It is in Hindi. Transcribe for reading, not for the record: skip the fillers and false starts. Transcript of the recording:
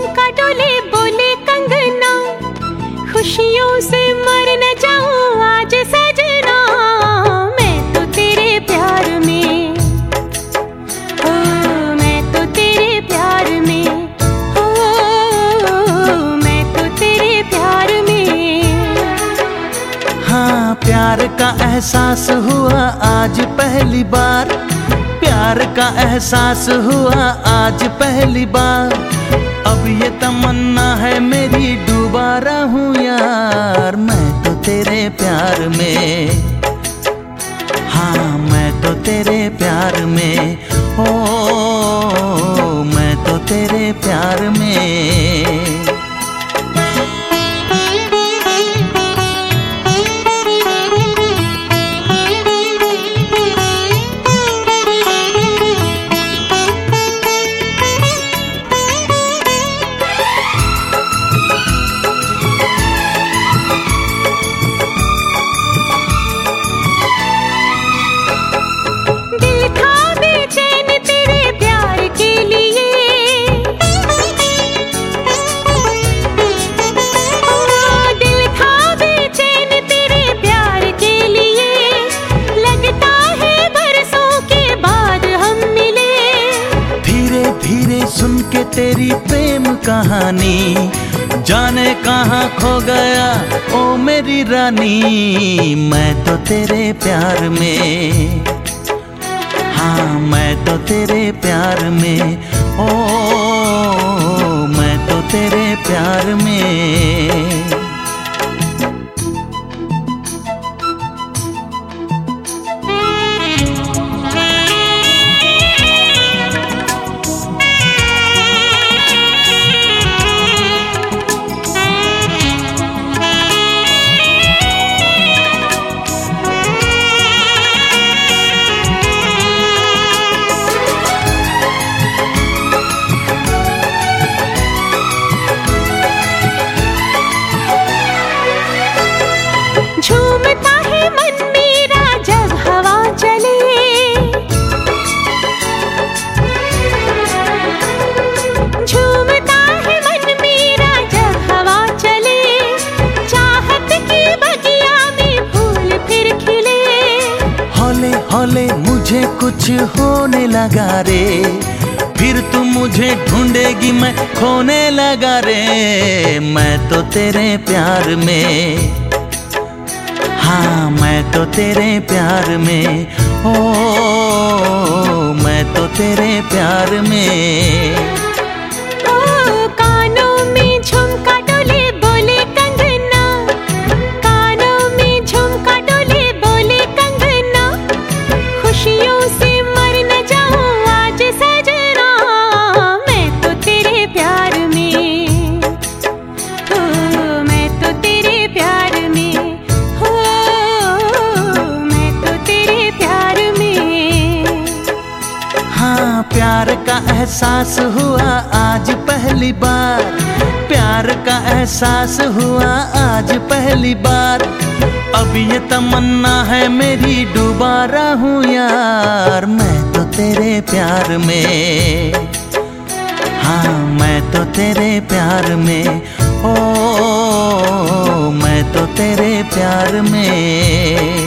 झुमका डोले बोले कंगना, खुशियों से मर न जाऊं आज सजना, मैं तो तेरे प्यार में, ओ मैं तो तेरे प्यार में, ओ मैं तो तेरे प्यार में। हाँ, प्यार का एहसास हुआ आज पहली बार, प्यार का एहसास हुआ आज पहली बार। अब ये तमन्ना है मेरी डूबा रहूं यार, मैं तो तेरे प्यार में, हाँ मैं तो तेरे प्यार में, ओ मैं तो तेरे प्यार में। सुन के तेरी प्रेम कहानी, जाने कहाँ खो गया ओ मेरी रानी, मैं तो तेरे प्यार में, हाँ मैं तो तेरे प्यार में, ओ मैं तो तेरे प्यार में। झूमता है मन मेरा जब हवा चले, झूमता है मन मेरा जब हवा चले, चाहत की बगिया में फूल फिर खिले। हौले हौले मुझे कुछ होने लगा रे, फिर तू मुझे ढूंढेगी मैं खोने लगा रे, मैं तो तेरे प्यार में, हाँ मैं तो तेरे प्यार में, ओ मैं तो तेरे प्यार में। ओ कानों में झुमका डोले बोले कंगना, कानों में झुमका डोले बोले कंगना, खुशियों से मर न जाऊं आज सजना, मैं तो तेरे प्यार में, ओ मैं तो तेरे प्यार में, प्यार का एहसास हुआ आज पहली बार, प्यार का एहसास हुआ आज पहली बार। अब ये तमन्ना है मेरी डूबा रहूं यार, मैं तो तेरे प्यार में, हाँ मैं तो तेरे प्यार में, ओ मैं तो तेरे प्यार में।